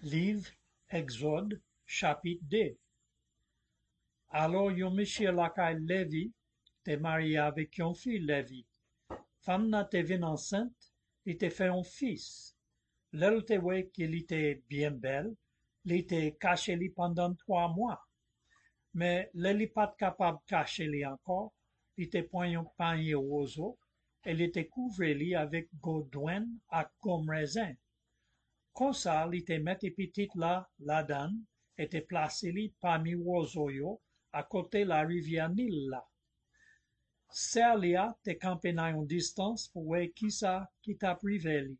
Livre Exode, chapitre 2. Alors yon monsieur lakay Levi te marié avec yon fille Levi. Femme na te vin enceinte, li te fait un fils. L'el te we qu'il était bien belle, li te caché li pendant 3 mois. Mais l'el pas capable cacher li encore, li te point yon panier roseau, et li te couvre li avec goudouine à gomme raisin. Comme ça, li te mette petit la dan, et te place li parmi roseau yo, à côté la rivière Nil là. Ser li a te campé na yon distance pour voir qui ça qui t'a privé li.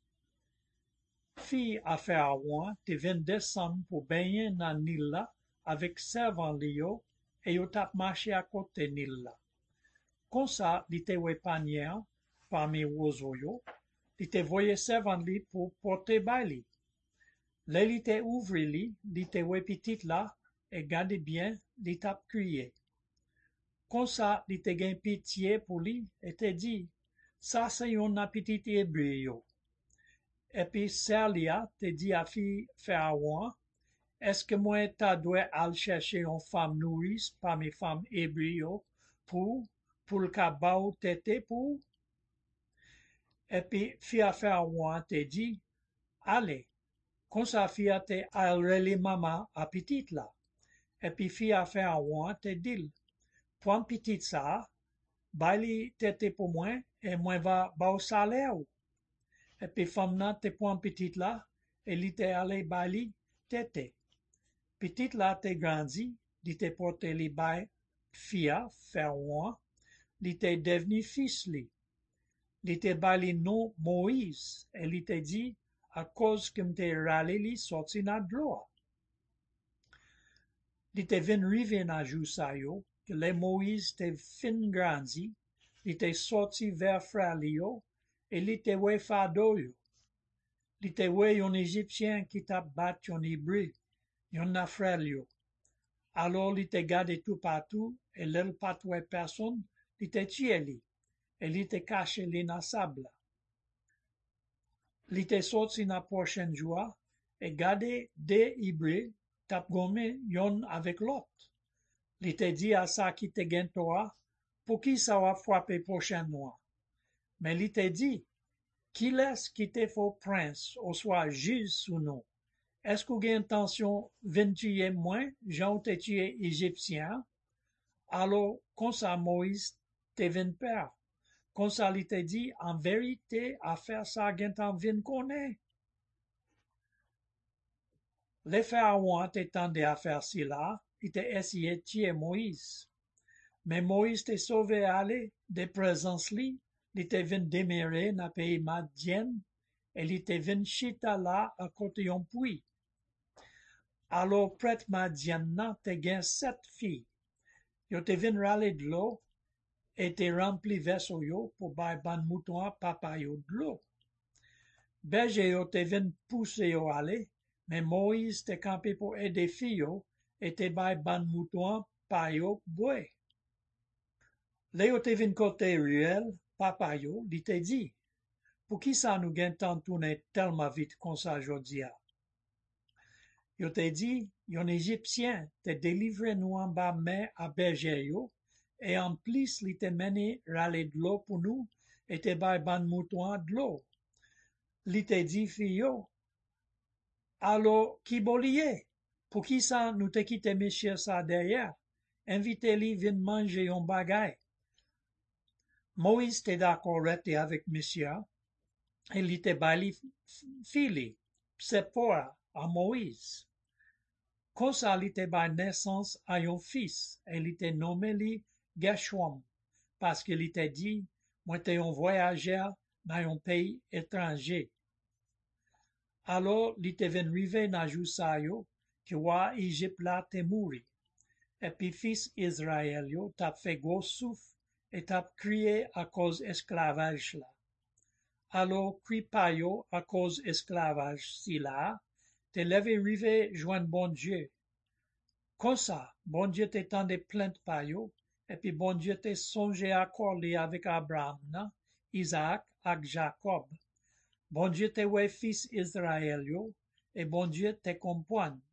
Fille à Pharaon te vin descendre pour baigner dans Nil là avec servant li yo, et yo tap marché à côté Nil là. Comme ça, li te we panière parmi roseau yo, li te voye servant li pour porter bay li. Le li te ouvri li te we petit là, et gade bien, li tap crié. Comme ça, li te gen pitié pour li, et te dit, ça c'est yon petit hébreu yo. Et puis, Serlia te dit à fille Pharaon, est-ce que moi ta doit aller chercher une femme nourrice parmi femmes hébreu yo, pour le cabao tete pour? Et puis, fille Pharaon te dit, allez. Comme ça, fille te alreli maman à petite là. Et puis, fille a fait un ouan te dit, point petite ça, baili tete pour moi, et moi va ba au salaire. Et puis, femme nan te point petite là, et li te allé baili tete. Petite là te grandi, li te porte li bay, fille faire ouan, li te devenu fils li. Li te baili nom Moïse, et li te dit, à cause que m'te râlé li sorti na d'lo. Li te vin rive na jou sa yo, que le Moïse te fin grandi, li te sorti vers frère li yo, et li te we fado yo. Li te we yon Égyptien qui tap bat yon Hébreu, yon na frère yo. Alors li te gade tout partout, et l'el pat we personne, li te tue li, et li te cache li na sable. Li te sorti na prochaine joie, et gade de Hébreux tap gomme yon avec l'autre. Li te dit à ça qui te gen toi, pour qui ça va frapper prochaine noix. Mais li te dit, qui laisse qui te faut prince, ou soit juge sous nous? Est-ce qu'on a intention de tuer moi, j'en te tué égyptien? Alors, comme ça Moïse te vin père. Comme ça, il te dit, en vérité, à faire ça, gen vin connaît. Les pharaons t'étendaient à faire cela, ils te essayé de tuer Moïse. Mais Moïse te sauvé aller de présence li, il te vin demeurer dans le pays Madian, et il te vin chita là à côté yon puits. Alors, près Madian te gen 7 filles. Yo te vin râler de l'eau, et te rempli vaisseau yo pour bay ban mouton papa yo de l'eau. Berger yo te vin pousse yo aller, mais Moïse te campé pour aider filles yo, et te bay ban mouton pa yo boire. Le yo te vin côté Ruel, papa yo, li te dit, pour qui ça nous gen tant tourner tellement vite comme ça jodia? Yo te dit, yon Égyptien te délivre nous en bas mais à berger yo, et en plus li te mené râler de l'eau pour nous, et te bay ban mouton de l'eau. Li te dit fiyo, alors qui bolier? Pour qui ça nous te quitté monsieur ça derrière? Invitez li vin manger yon bagay. Moïse te d'accord rester avec monsieur, et li te bay li fili, Sephora à Moïse. Comme ça, li te bay naissance à yon fils, et li te nommé li Gershom, parce que li te dit, moi te yon voyageur dans yon pays étranger. Alors, li te vin rive na jou sa yo, que wa Égypte la te mouri. Et puis fils Israël yo tap fait gros souffle, et tap crié à cause esclavage là. Alors, cri pa yo à cause esclavage si là, te leve rive joindre bon Dieu. Comme ça, bon Dieu te tende plainte pa yo, et puis bon Dieu te songe accordé avec Abraham, Isaac et Jacob. Bon Dieu te we fils Israël yo, et bon Dieu te comprend.